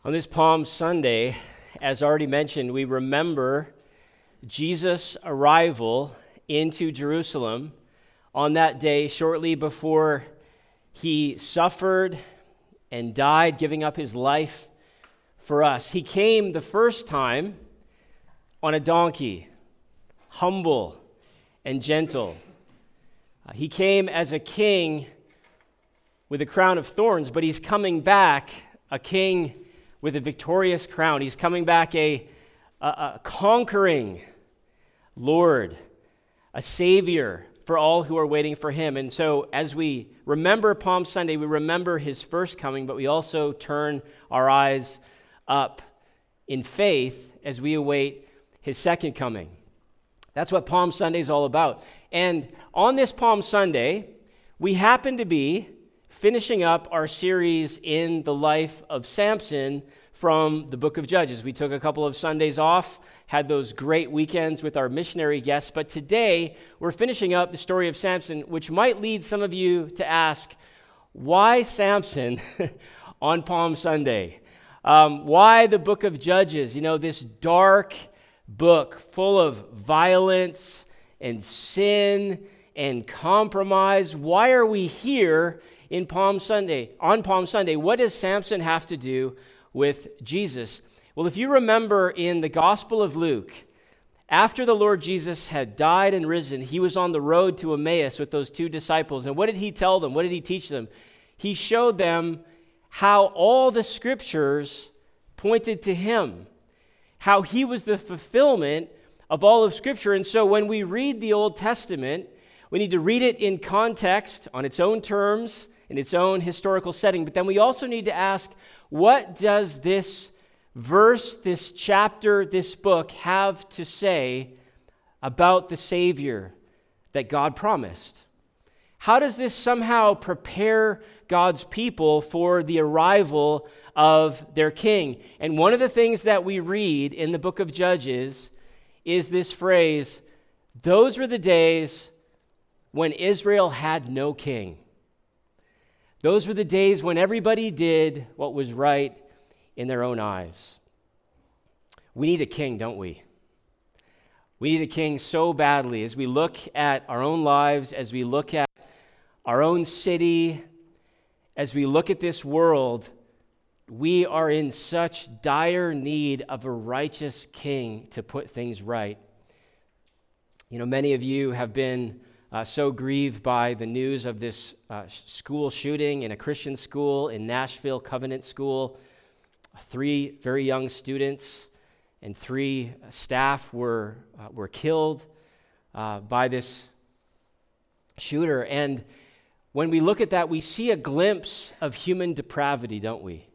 On this Palm Sunday, as already mentioned, we remember Jesus' arrival into Jerusalem on that day shortly before he suffered and died, giving up his life for us. He came the first time on a donkey, humble and gentle. He came as a king with a crown of thorns, but he's coming back a king with a victorious crown. He's coming back a conquering Lord, a Savior for all who are waiting for him. And so as we remember Palm Sunday, we remember his first coming, but we also turn our eyes up in faith as we await his second coming. That's what Palm Sunday is all about. And on this Palm Sunday, we happen to be finishing up our series in the life of Samson from the book of Judges. We took a couple of Sundays off, had those great weekends with our missionary guests, but today we're finishing up the story of Samson, which might lead some of you to ask, why Samson on Palm Sunday? Why the book of Judges? You know, this dark book full of violence and sin and compromise. Why are we here on Palm Sunday? What does Samson have to do with Jesus? Well, if you remember in the Gospel of Luke, after the Lord Jesus had died and risen, he was on the road to Emmaus with those two disciples. And what did he tell them? What did he teach them? He showed them how all the scriptures pointed to him, how he was the fulfillment of all of Scripture. And so when we read the Old Testament, we need to read it in context, on its own terms, in its own historical setting. But then we also need to ask, what does this verse, this chapter, this book have to say about the Savior that God promised? How does this somehow prepare God's people for the arrival of their king? And one of the things that we read in the book of Judges is this phrase, "Those were the days when Israel had no king." Those were the days when everybody did what was right in their own eyes. We need a king, don't we? We need a king so badly. As we look at our own lives, as we look at our own city, as we look at this world, we are in such dire need of a righteous king to put things right. You know, many of you have been so grieved by the news of this school shooting in a Christian school in Nashville, Covenant School. 3 very young students and 3 staff were killed by this shooter. And when we look at that, we see a glimpse of human depravity, don't we?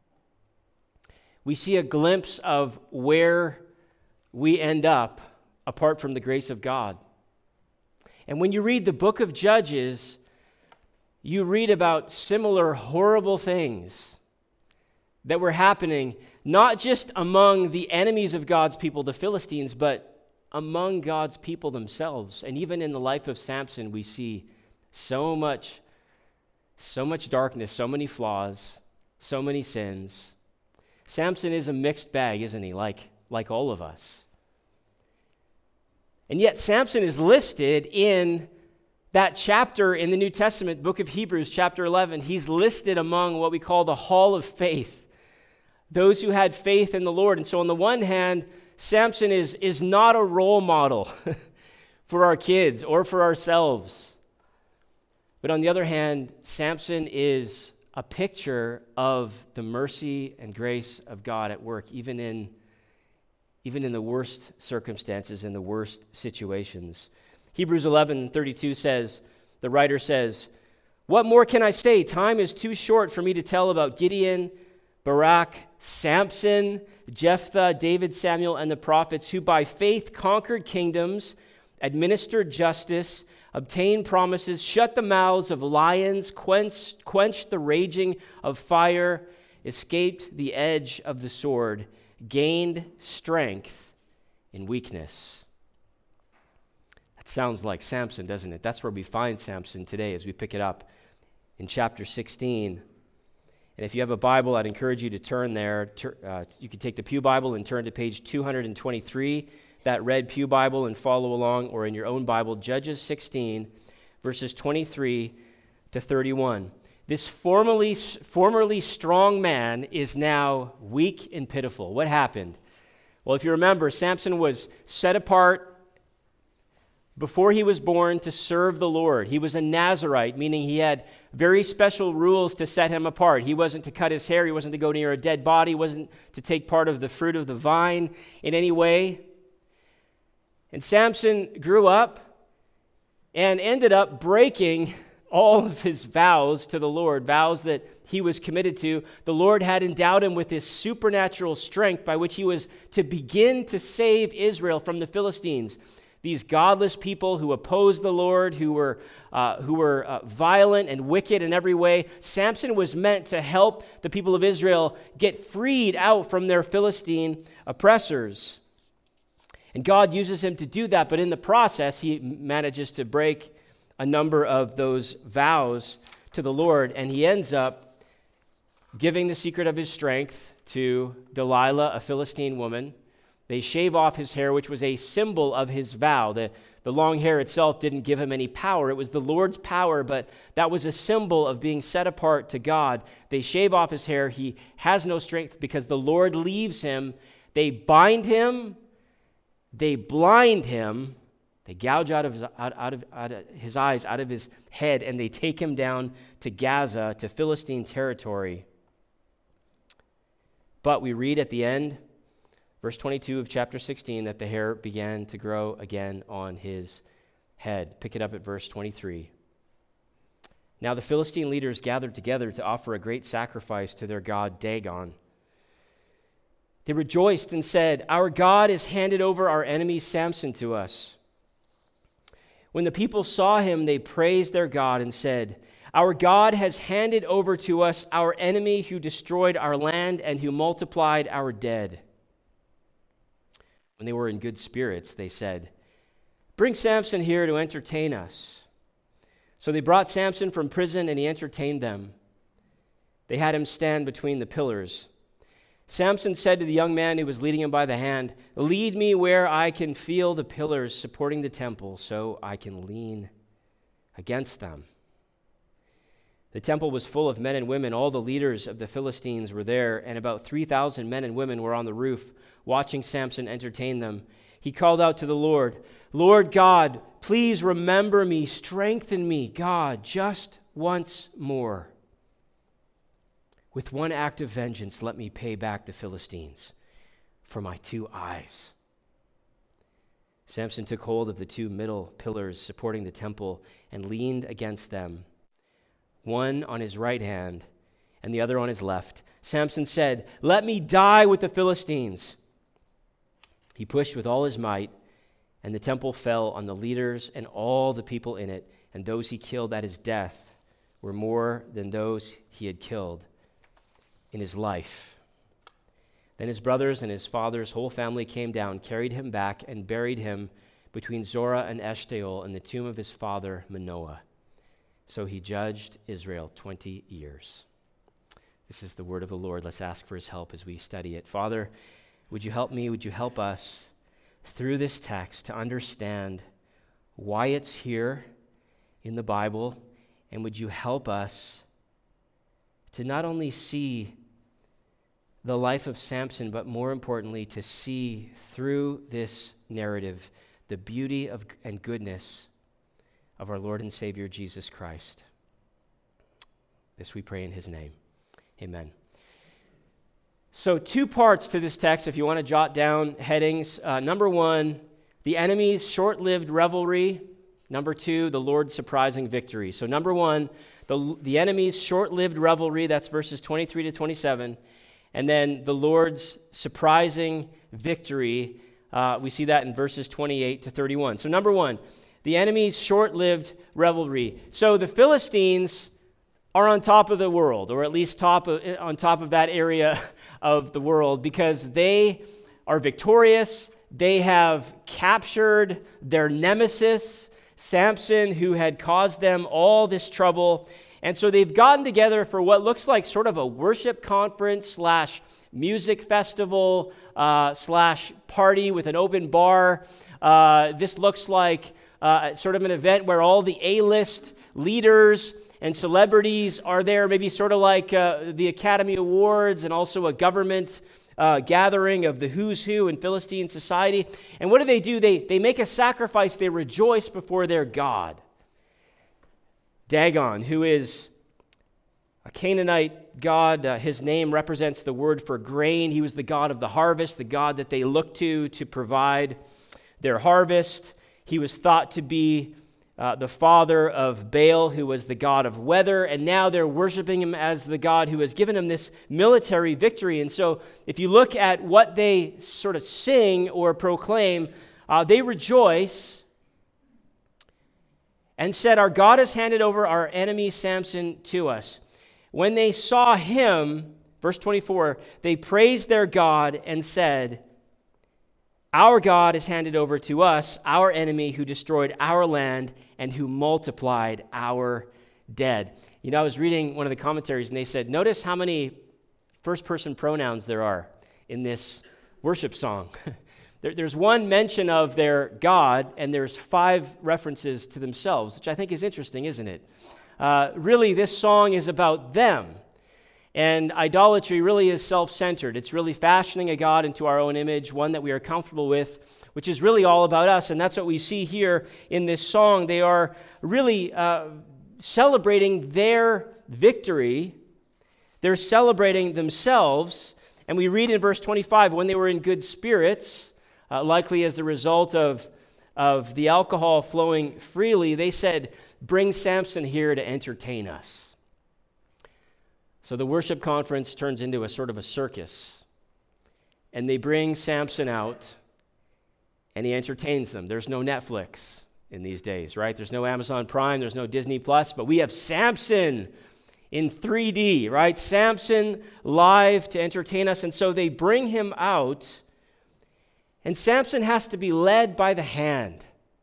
We see a glimpse of where we end up apart from the grace of God. And when you read the book of Judges, you read about similar horrible things that were happening, not just among the enemies of God's people, the Philistines, but among God's people themselves. And even in the life of Samson, we see so much darkness, so many flaws, so many sins. Samson is a mixed bag, isn't he? Like all of us. And yet Samson is listed in that chapter in the New Testament, book of Hebrews, chapter 11. He's listed among what we call the hall of faith, those who had faith in the Lord. And so on the one hand, Samson is not a role model for our kids or for ourselves. But on the other hand, Samson is a picture of the mercy and grace of God at work, even in the worst circumstances, in the worst situations. Hebrews 11:32 says, the writer says, "What more can I say? Time is too short for me to tell about Gideon, Barak, Samson, Jephthah, David, Samuel, and the prophets, who by faith conquered kingdoms, administered justice, obtained promises, shut the mouths of lions, quenched the raging of fire, escaped the edge of the sword, gained strength in weakness." That sounds like Samson, doesn't it? That's where we find Samson today as we pick it up in chapter 16. And if you have a Bible, I'd encourage you to turn there. You can take the Pew Bible and turn to page 223, that red Pew Bible, and follow along, or in your own Bible, Judges 16, verses 23 to 31. This formerly strong man is now weak and pitiful. What happened? Well, if you remember, Samson was set apart before he was born to serve the Lord. He was a Nazirite, meaning he had very special rules to set him apart. He wasn't to cut his hair. He wasn't to go near a dead body. He wasn't to take part of the fruit of the vine in any way. And Samson grew up and ended up breaking all of his vows to the Lord, vows that he was committed to. The Lord had endowed him with this supernatural strength by which he was to begin to save Israel from the Philistines, these godless people who opposed the Lord, who were violent and wicked in every way. Samson was meant to help the people of Israel get freed out from their Philistine oppressors. And God uses him to do that, but in the process, he manages to break a number of those vows to the Lord, and he ends up giving the secret of his strength to Delilah, a Philistine woman. They shave off his hair, which was a symbol of his vow. The long hair itself didn't give him any power. It was the Lord's power, but that was a symbol of being set apart to God. They shave off his hair. He has no strength because the Lord leaves him. They bind him. They blind him. They gouge out of his eyes, out of his head, and they take him down to Gaza, to Philistine territory. But we read at the end, verse 22 of chapter 16, that the hair began to grow again on his head. Pick it up at verse 23. Now the Philistine leaders gathered together to offer a great sacrifice to their god Dagon. They rejoiced and said, "Our God has handed over our enemy Samson to us." When the people saw him, they praised their God and said, "Our God has handed over to us our enemy who destroyed our land and who multiplied our dead." When they were in good spirits, they said, "Bring Samson here to entertain us." So they brought Samson from prison, and he entertained them. They had him stand between the pillars. Samson said to the young man who was leading him by the hand, "Lead me where I can feel the pillars supporting the temple, so I can lean against them." The temple was full of men and women. All the leaders of the Philistines were there, and about 3,000 men and women were on the roof, watching Samson entertain them. He called out to the Lord, "Lord God, please remember me, strengthen me, God, just once more. With one act of vengeance, let me pay back the Philistines for my 2 eyes." Samson took hold of the 2 middle pillars supporting the temple and leaned against them, one on his right hand and the other on his left. Samson said, "Let me die with the Philistines." He pushed with all his might, and the temple fell on the leaders and all the people in it, and those he killed at his death were more than those he had killed in his life. Then his brothers and his father's whole family came down, carried him back, and buried him between Zorah and Eshtaol in the tomb of his father Manoah. So he judged Israel 20 years. This is the word of the Lord. Let's ask for his help as we study it. Father, would you help me? Would you help us through this text to understand why it's here in the Bible? And would you help us to not only see the life of Samson, but more importantly, to see through this narrative the beauty of and goodness of our Lord and Savior Jesus Christ. This we pray in his name. Amen. So 2 parts to this text, if you want to jot down headings. Number 1, the enemy's short-lived revelry. Number 2, the Lord's surprising victory. So number 1, the enemy's short-lived revelry, that's verses 23 to 27. And then the Lord's surprising victory, we see that in verses 28 to 31. So number 1, the enemy's short-lived revelry. So the Philistines are on top of the world, or at least on top of that area of the world, because they are victorious. They have captured their nemesis, Samson, who had caused them all this trouble. And so they've gotten together for what looks like sort of a worship conference slash music festival slash party with an open bar. This looks like sort of an event where all the A-list leaders and celebrities are there, maybe sort of like the Academy Awards and also a government gathering of the who's who in Philistine society. And what do? They make a sacrifice. They rejoice before their God. Dagon, who is a Canaanite god, his name represents the word for grain. He was the god of the harvest, the god that they looked to provide their harvest. He was thought to be the father of Baal, who was the god of weather, and now they're worshiping him as the God who has given him this military victory. And so if you look at what they sort of sing or proclaim, they rejoice and said, "Our God has handed over our enemy Samson to us." When they saw him, verse 24, they praised their God and said, "Our God has handed over to us our enemy who destroyed our land and who multiplied our dead." You know, I was reading one of the commentaries and they said, notice how many first-person pronouns there are in this worship song. There's one mention of their God, and there's 5 references to themselves, which I think is interesting, isn't it? Really, this song is about them. And idolatry really is self-centered. It's really fashioning a God into our own image, one that we are comfortable with, which is really all about us. And that's what we see here in this song. They are really celebrating their victory. They're celebrating themselves. And we read in verse 25, when they were in good spirits, likely as the result of the alcohol flowing freely, they said, "Bring Samson here to entertain us." So the worship conference turns into a sort of a circus. And they bring Samson out, and he entertains them. There's no Netflix in these days, right? There's no Amazon Prime, there's no Disney Plus, but we have Samson in 3D, right? Samson live to entertain us. And so they bring him out, and Samson has to be led by the hand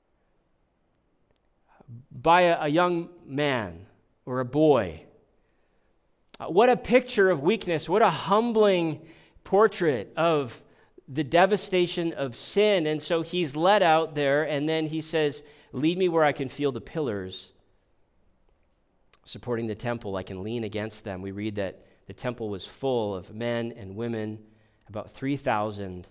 by a young man or a boy. What a picture of weakness. What a humbling portrait of the devastation of sin. And so he's led out there, and then he says, "Lead me where I can feel the pillars supporting the temple. I can lean against them." We read that the temple was full of men and women, about 3,000.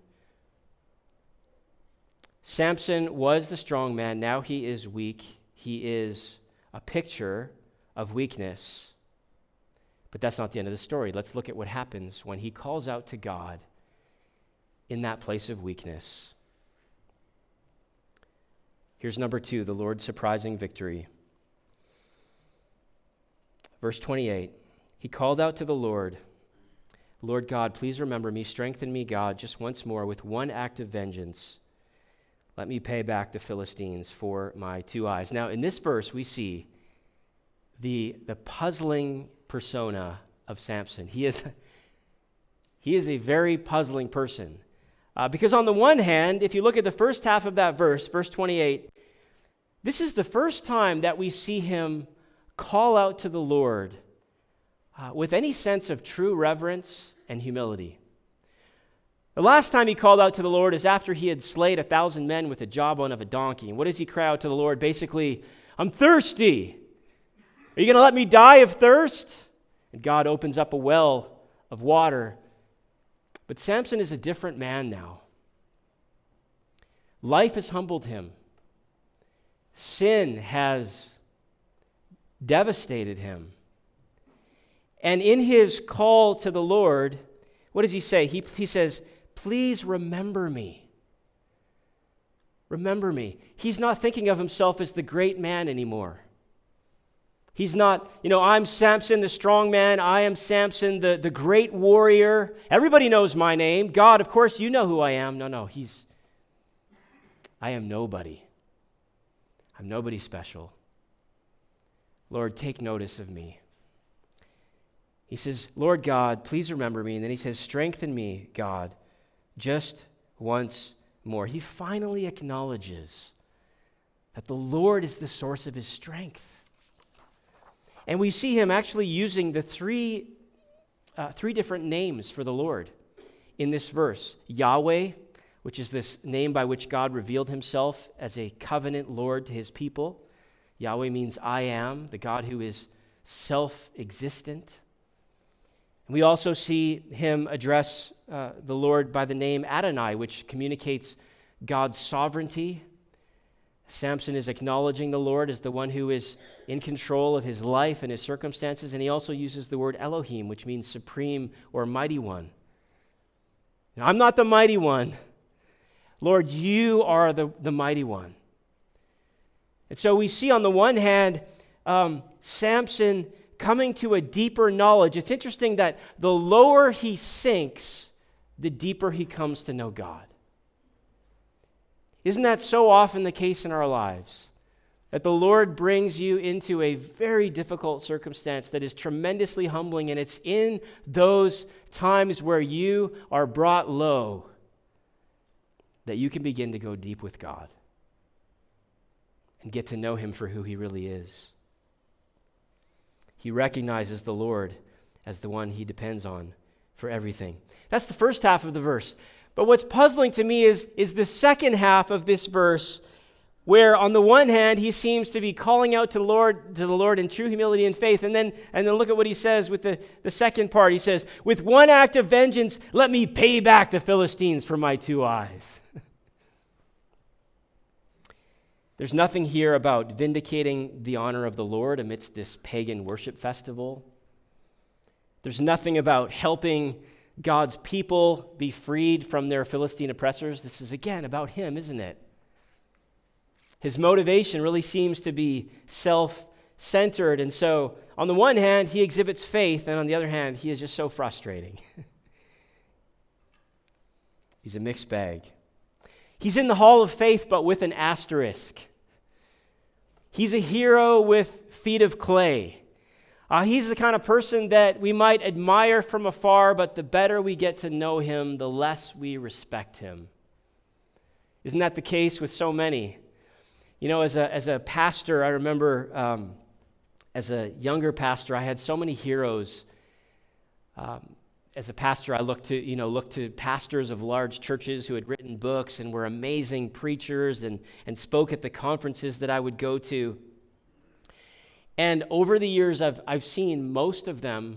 Samson was the strong man. Now he is weak. He is a picture of weakness. But that's not the end of the story. Let's look at what happens when he calls out to God in that place of weakness. Here's number 2, the Lord's surprising victory. Verse 28, he called out to the Lord, "Lord God, please remember me. Strengthen me, God, just once more with one act of vengeance. Let me pay back the Philistines for my 2 eyes." Now, in this verse, we see the puzzling persona of Samson. He is a very puzzling person. Because on the one hand, if you look at the first half of that verse, verse 28, this is the first time that we see him call out to the Lord with any sense of true reverence and humility. The last time he called out to the Lord is after he had slayed 1,000 men with the jawbone of a donkey. And what does he cry out to the Lord? Basically, "I'm thirsty. Are you going to let me die of thirst?" And God opens up a well of water. But Samson is a different man now. Life has humbled him. Sin has devastated him. And in his call to the Lord, what does he say? He says, "Please remember me. Remember me." He's not thinking of himself as the great man anymore. He's not, I'm Samson, the strong man. I am Samson, the great warrior. Everybody knows my name. God, of course, you know who I am. No, I am nobody. I'm nobody special. Lord, take notice of me. He says, "Lord God, please remember me." And then he says, "Strengthen me, God, just once more." He finally acknowledges that the Lord is the source of his strength. And we see him actually using the three different names for the Lord in this verse. Yahweh, which is this name by which God revealed himself as a covenant Lord to his people. Yahweh means I am, the God who is self-existent. We also see him address the Lord by the name Adonai, which communicates God's sovereignty. Samson is acknowledging the Lord as the one who is in control of his life and his circumstances, and he also uses the word Elohim, which means supreme or mighty one. Now, I'm not the mighty one. Lord, you are the mighty one. And so we see on the one hand, Samson coming to a deeper knowledge. It's interesting that the lower he sinks, the deeper he comes to know God. Isn't that so often the case in our lives? That the Lord brings you into a very difficult circumstance that is tremendously humbling, and it's in those times where you are brought low that you can begin to go deep with God and get to know him for who he really is. He recognizes the Lord as the one he depends on for everything. That's the first half of the verse. But what's puzzling to me is the second half of this verse, where on the one hand, he seems to be calling out to the Lord in true humility and faith. And then look at what he says with the second part. He says, with one act of vengeance, let me pay back the Philistines for my 2 eyes. There's nothing here about vindicating the honor of the Lord amidst this pagan worship festival. There's nothing about helping God's people be freed from their Philistine oppressors. This is, again, about him, isn't it? His motivation really seems to be self-centered. And so, on the one hand, he exhibits faith, and on the other hand, he is just so frustrating. He's a mixed bag. He's in the hall of faith, but with an asterisk. He's a hero with feet of clay. He's the kind of person that we might admire from afar, but the better we get to know him, the less we respect him. Isn't that the case with so many? You know, as a pastor, I remember as a younger pastor, I had so many heroes. As a pastor, I looked to pastors of large churches who had written books and were amazing preachers and spoke at the conferences that I would go to. And over the years, I've seen most of them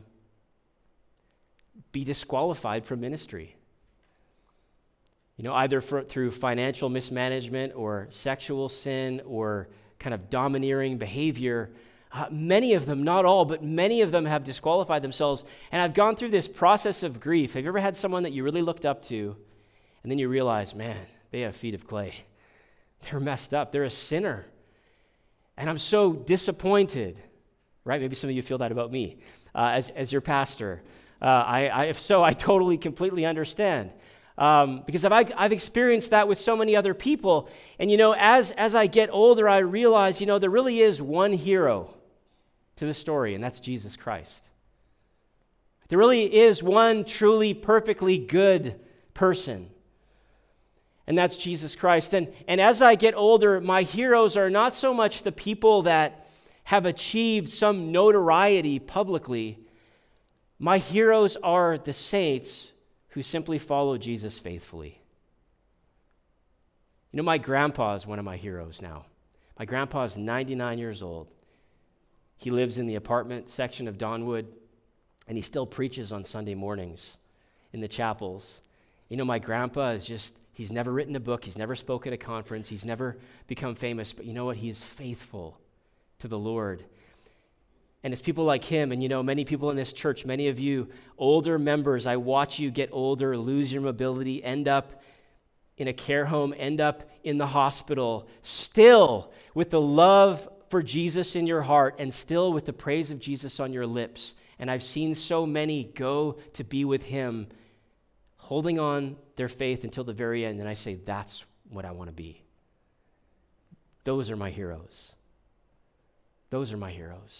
be disqualified from ministry. You know, either through financial mismanagement or sexual sin or kind of domineering behavior. Many of them, not all, but many of them have disqualified themselves. And I've gone through this process of grief. Have you ever had someone that you really looked up to, and then you realize, man, they have feet of clay. They're messed up. They're a sinner. And I'm so disappointed, right? Maybe some of you feel that about me as your pastor. If so, I totally, completely understand. Because I've experienced that with so many other people. And, you know, as I get older, I realize, you know, there really is one hero to the story, and that's Jesus Christ. There really is one truly, perfectly good person, and that's Jesus Christ. And as I get older, my heroes are not so much the people that have achieved some notoriety publicly. My heroes are the saints who simply follow Jesus faithfully. You know, my grandpa is one of my heroes now. My grandpa is 99 years old. He lives in the apartment section of Donwood, and he still preaches on Sunday mornings in the chapels. You know, my grandpa is he's never written a book, he's never spoke at a conference, he's never become famous, but you know what? He is faithful to the Lord. And it's people like him, and you know, many people in this church, many of you older members, I watch you get older, lose your mobility, end up in a care home, end up in the hospital, still with the love for Jesus in your heart and still with the praise of Jesus on your lips. And I've seen so many go to be with him, holding on their faith until the very end, and I say, that's what I want to be. Those are my heroes. Those are my heroes.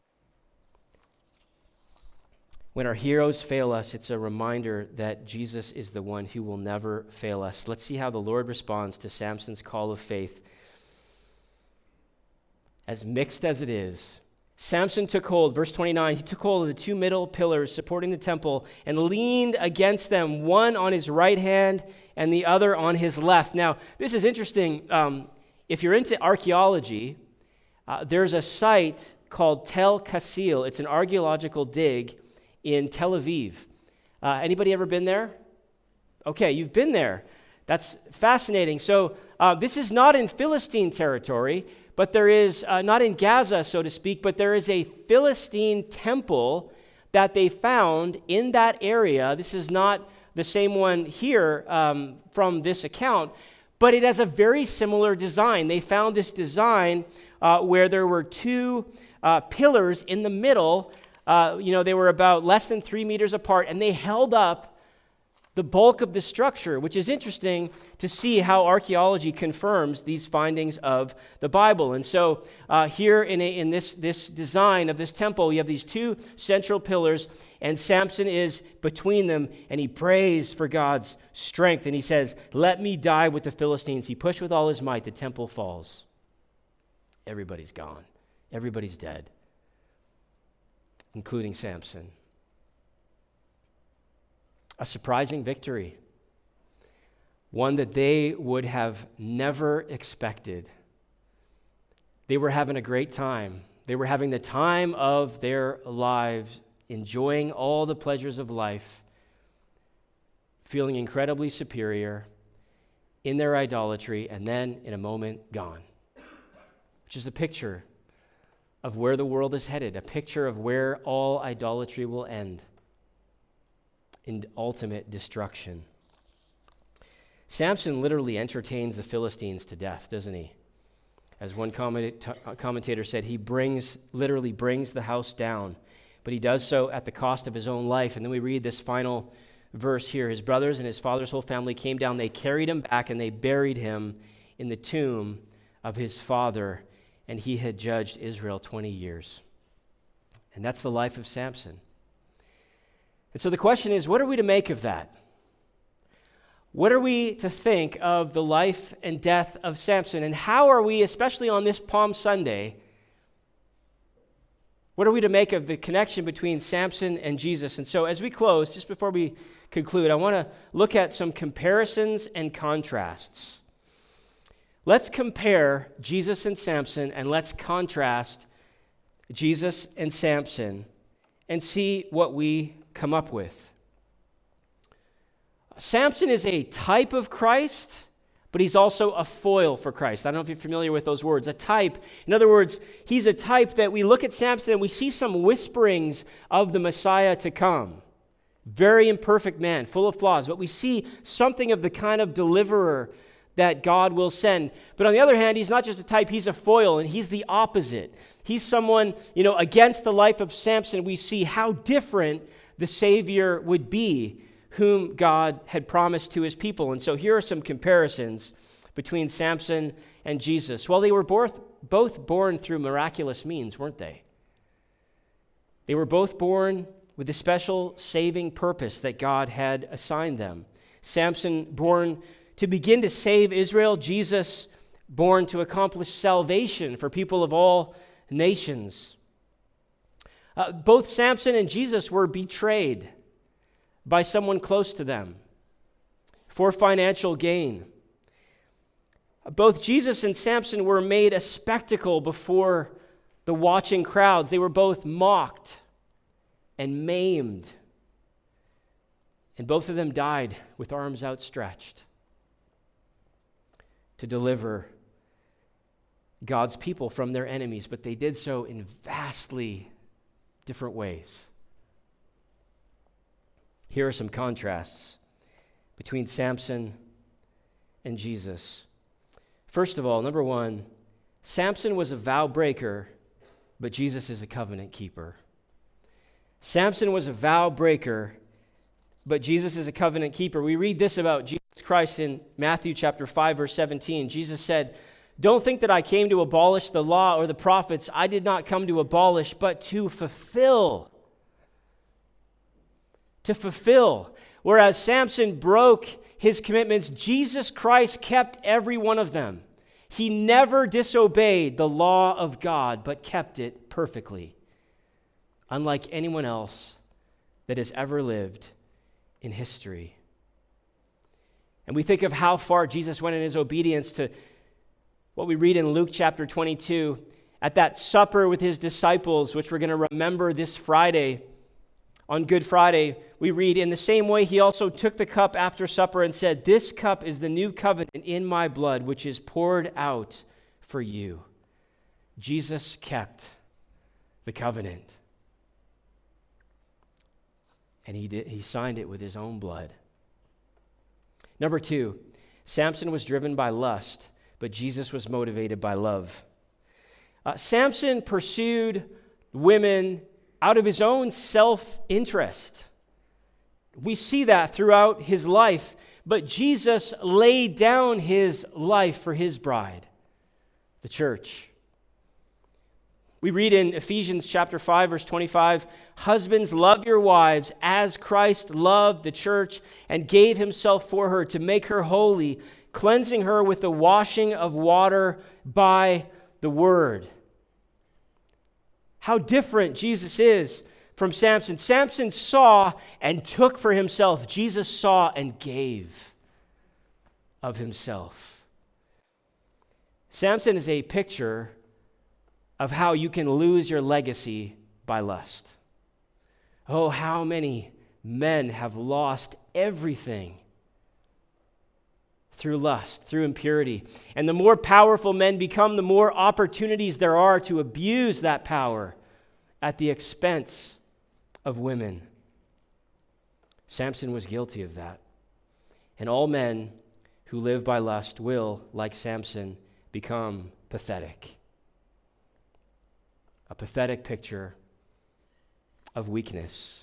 When our heroes fail us, it's a reminder that Jesus is the one who will never fail us. Let's see how the Lord responds to Samson's call of faith. As mixed as it is, Samson took hold, verse 29, he took hold of the two middle pillars supporting the temple and leaned against them, one on his right hand and the other on his left. Now, this is interesting. If you're into archaeology, there's a site called Tel Kasil. It's an archaeological dig in Tel Aviv. Anybody ever been there? Okay, you've been there. That's fascinating. So this is not in Philistine territory, but there is, not in Gaza, so to speak, but there is a Philistine temple that they found in that area. This is not the same one here from this account, but it has a very similar design. They found this design where there were two pillars in the middle. They were about less than 3 meters apart, and they held up the bulk of the structure, which is interesting to see how archaeology confirms these findings of the Bible. And so here in this design of this temple, you have these two central pillars, and Samson is between them, and he prays for God's strength, and he says, "Let me die with the Philistines." He pushed with all his might, the temple falls. Everybody's gone. Everybody's dead, including Samson. A surprising victory, one that they would have never expected. They were having a great time. They were having the time of their lives, enjoying all the pleasures of life, feeling incredibly superior in their idolatry, and then in a moment gone, which is a picture of where the world is headed, a picture of where all idolatry will end. In ultimate destruction. Samson literally entertains the Philistines to death, doesn't he? As one commentator said, he literally brings the house down, but he does so at the cost of his own life. And then we read this final verse here. His brothers and his father's whole family came down. They carried him back and they buried him in the tomb of his father, and he had judged Israel 20 years. And that's the life of Samson. And so the question is, what are we to make of that? What are we to think of the life and death of Samson? And how are we, especially on this Palm Sunday, what are we to make of the connection between Samson and Jesus? And so as we close, just before we conclude, I want to look at some comparisons and contrasts. Let's compare Jesus and Samson, and let's contrast Jesus and Samson and see what we come up with. Samson is a type of Christ, but he's also a foil for Christ. I don't know if you're familiar with those words. A type. In other words, he's a type that we look at Samson and we see some whisperings of the Messiah to come. Very imperfect man, full of flaws, but we see something of the kind of deliverer that God will send. But on the other hand, he's not just a type, he's a foil, and he's the opposite. He's someone, against the life of Samson. We see how different the Savior would be, whom God had promised to his people. And so here are some comparisons between Samson and Jesus. Well, they were both born through miraculous means, weren't they? They were both born with a special saving purpose that God had assigned them. Samson born to begin to save Israel, Jesus born to accomplish salvation for people of all nations. Both Samson and Jesus were betrayed by someone close to them for financial gain. Both Jesus and Samson were made a spectacle before the watching crowds. They were both mocked and maimed. And both of them died with arms outstretched to deliver God's people from their enemies, but they did so in vastly different ways. Here are some contrasts between Samson and Jesus. First of all, number one, Samson was a vow breaker, but Jesus is a covenant keeper. Samson was a vow breaker, but Jesus is a covenant keeper. We read this about Jesus Christ in Matthew chapter 5, verse 17. Jesus said, "Don't think that I came to abolish the law or the prophets. I did not come to abolish, but to fulfill." To fulfill. Whereas Samson broke his commitments, Jesus Christ kept every one of them. He never disobeyed the law of God, but kept it perfectly, unlike anyone else that has ever lived in history. And we think of how far Jesus went in his obedience to what we read in Luke chapter 22 at that supper with his disciples, which we're going to remember this Friday. On Good Friday, we read, "In the same way, he also took the cup after supper and said, 'This cup is the new covenant in my blood, which is poured out for you.'" Jesus kept the covenant. And he signed it with his own blood. Number 2, Samson was driven by lust, but Jesus was motivated by love. Samson pursued women out of his own self-interest. We see that throughout his life, but Jesus laid down his life for his bride, the church. We read in Ephesians chapter 5, verse 25, "Husbands, love your wives as Christ loved the church and gave himself for her to make her holy, cleansing her with the washing of water by the word." How different Jesus is from Samson. Samson saw and took for himself. Jesus saw and gave of himself. Samson is a picture of how you can lose your legacy by lust. Oh, how many men have lost everything through lust, through impurity. And the more powerful men become, the more opportunities there are to abuse that power at the expense of women. Samson was guilty of that. And all men who live by lust will, like Samson, become pathetic. A pathetic picture of weakness.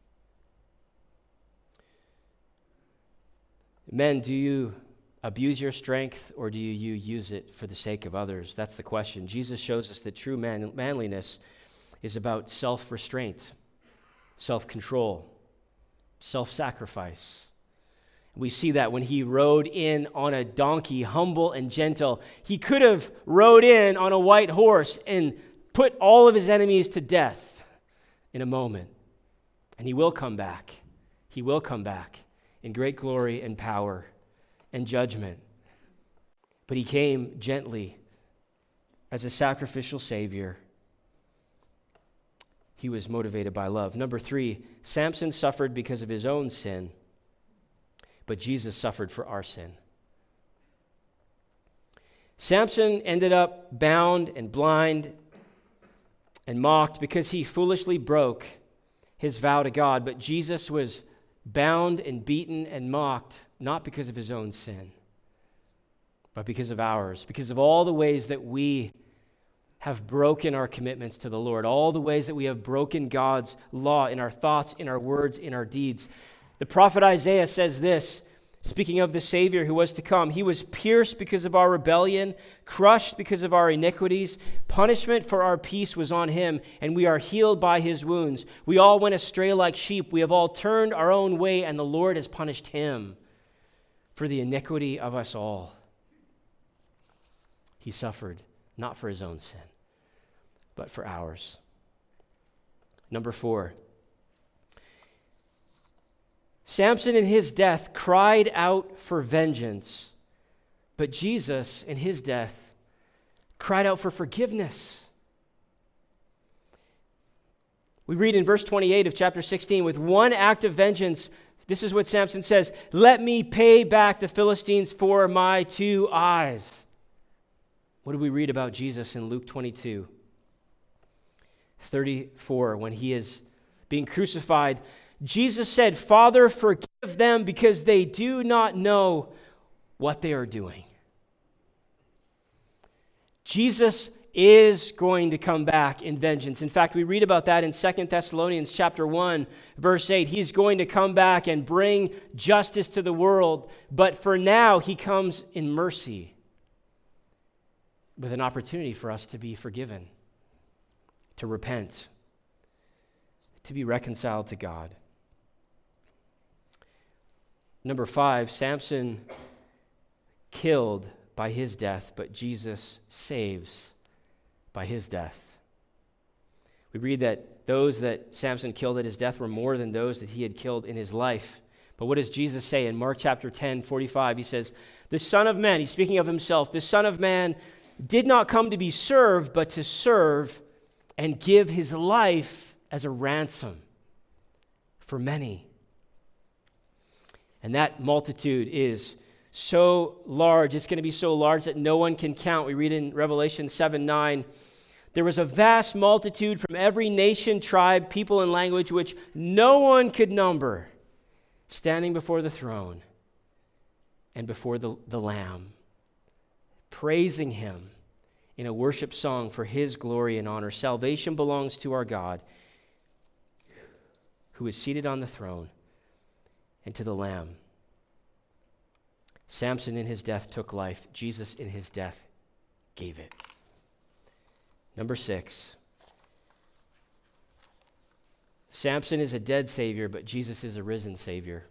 Men, do you abuse your strength or do you use it for the sake of others? That's the question. Jesus shows us that true manliness is about self-restraint, self-control, self-sacrifice. We see that when he rode in on a donkey, humble and gentle. He could have rode in on a white horse and put all of his enemies to death in a moment. And he will come back. He will come back in great glory and power and judgment. But he came gently as a sacrificial Savior. He was motivated by love. Number 3, Samson suffered because of his own sin, but Jesus suffered for our sin. Samson ended up bound and blind and mocked because he foolishly broke his vow to God. But Jesus was bound and beaten and mocked, not because of his own sin, but because of ours, because of all the ways that we have broken our commitments to the Lord, all the ways that we have broken God's law in our thoughts, in our words, in our deeds. The prophet Isaiah says this, speaking of the Savior who was to come, "He was pierced because of our rebellion, crushed because of our iniquities. Punishment for our peace was on him, and we are healed by his wounds. We all went astray like sheep. We have all turned our own way, and the Lord has punished him for the iniquity of us all." He suffered, not for his own sin, but for ours. Number 4, Samson in his death cried out for vengeance, but Jesus in his death cried out for forgiveness. We read in verse 28 of chapter 16, "With one act of vengeance," this is what Samson says, "let me pay back the Philistines for my 2 eyes." What do we read about Jesus in Luke 22:34, when he is being crucified? Jesus said, "Father, forgive them because they do not know what they are doing." Jesus is going to come back in vengeance. In fact, we read about that in 2 Thessalonians chapter 1, verse 8. He's going to come back and bring justice to the world, but for now he comes in mercy with an opportunity for us to be forgiven, to repent, to be reconciled to God. Number 5, Samson killed by his death, but Jesus saves by his death. We read that those that Samson killed at his death were more than those that he had killed in his life. But what does Jesus say in Mark chapter 10:45? He says, the Son of Man, he's speaking of himself, the Son of Man did not come to be served, but to serve and give his life as a ransom for many. And that multitude is so large, it's going to be so large that no one can count. We read in Revelation 7:9, there was a vast multitude from every nation, tribe, people, and language, which no one could number, standing before the throne and before the Lamb, praising him in a worship song for his glory and honor. Salvation belongs to our God, who is seated on the throne, and to the Lamb. Samson in his death took life. Jesus in his death gave it. Number 6. Samson is a dead Savior, but Jesus is a risen Savior.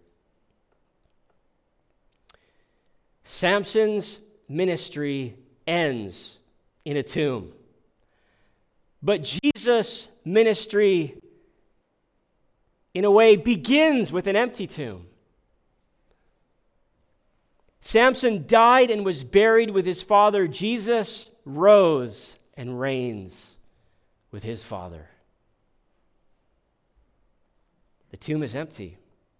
Samson's ministry ends in a tomb, but Jesus' ministry, in a way, begins with an empty tomb. Samson died and was buried with his father. Jesus rose and reigns with his Father. The tomb is empty.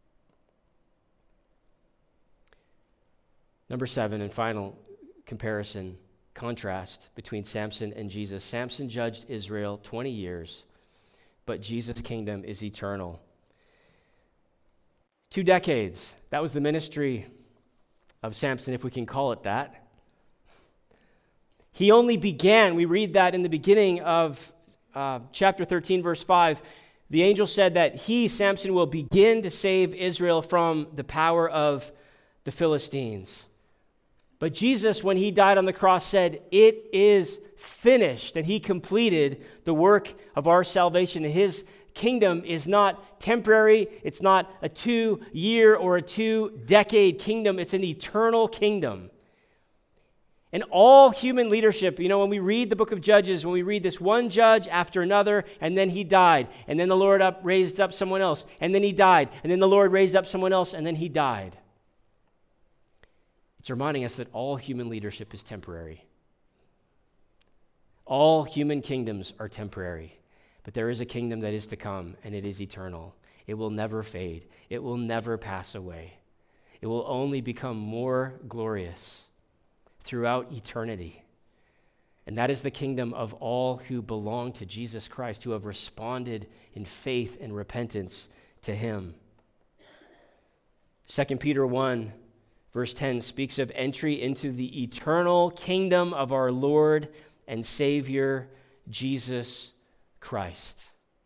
Number 7, and final comparison, contrast between Samson and Jesus. Samson judged Israel 20 years, but Jesus' kingdom is eternal. 2 decades. That was the ministry of Samson, if we can call it that. He only began, we read that in the beginning of chapter 13, verse 5. The angel said that he, Samson, will begin to save Israel from the power of the Philistines. But Jesus, when he died on the cross, said, it is finished. And he completed the work of our salvation. His kingdom is not temporary. It's not a 2-year or a 2-decade kingdom. It's an eternal kingdom. And all human leadership, when we read the book of Judges, when we read this one judge after another, and then he died, and then the Lord raised up someone else, and then he died, and then the Lord raised up someone else, and then he died. It's reminding us that all human leadership is temporary. All human kingdoms are temporary, but there is a kingdom that is to come, and it is eternal. It will never fade. It will never pass away. It will only become more glorious throughout eternity. And that is the kingdom of all who belong to Jesus Christ, who have responded in faith and repentance to him. 2 Peter 1, verse 10 speaks of entry into the eternal kingdom of our Lord and Savior, Jesus Christ.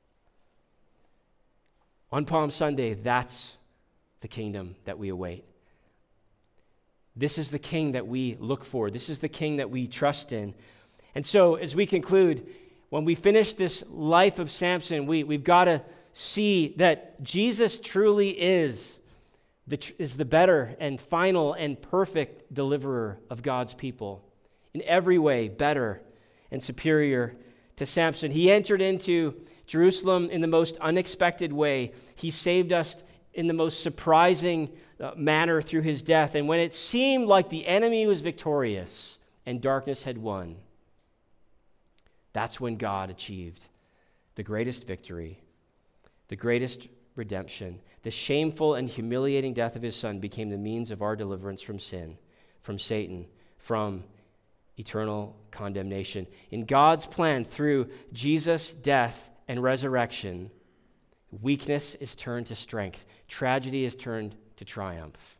On Palm Sunday, that's the kingdom that we await. This is the king that we look for. This is the king that we trust in. And so, as we conclude, when we finish this life of Samson, we've got to see that Jesus truly is the better and final and perfect deliverer of God's people. In every way, better and superior to Samson. He entered into Jerusalem in the most unexpected way. He saved us in the most surprising manner through his death. And when it seemed like the enemy was victorious and darkness had won, that's when God achieved the greatest victory, the greatest redemption. The shameful and humiliating death of his son became the means of our deliverance from sin, from Satan, from eternal condemnation. In God's plan, through Jesus' death and resurrection, weakness is turned to strength. Tragedy is turned to triumph.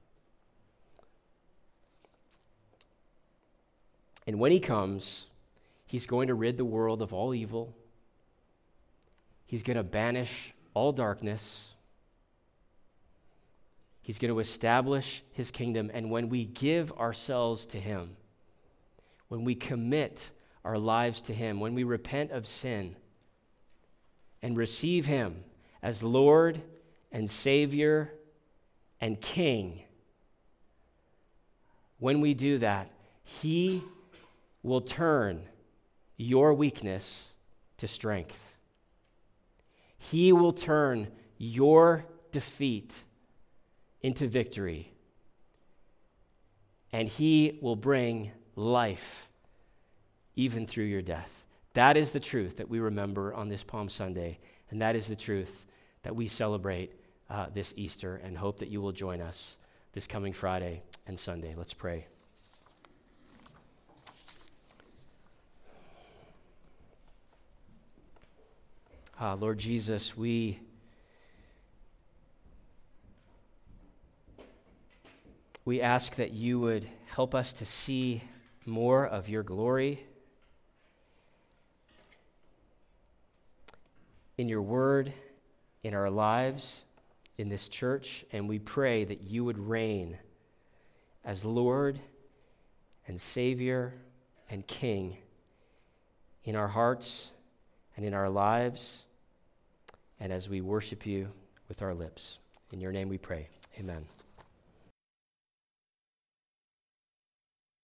And when he comes, he's going to rid the world of all evil. He's going to banish all darkness. He's going to establish his kingdom. And when we give ourselves to him, when we commit our lives to him, when we repent of sin and receive him as Lord and Savior and King, when we do that, he will turn your weakness to strength. He will turn your defeat into victory, and he will bring life even through your death. That is the truth that we remember on this Palm Sunday, and that is the truth that we celebrate this Easter, and hope that you will join us this coming Friday and Sunday. Let's pray. Lord Jesus, we ask that you would help us to see more of your glory in your word, in our lives, in this church, and we pray that you would reign as Lord and Savior and King in our hearts and in our lives, and as we worship you with our lips. In your name we pray. Amen.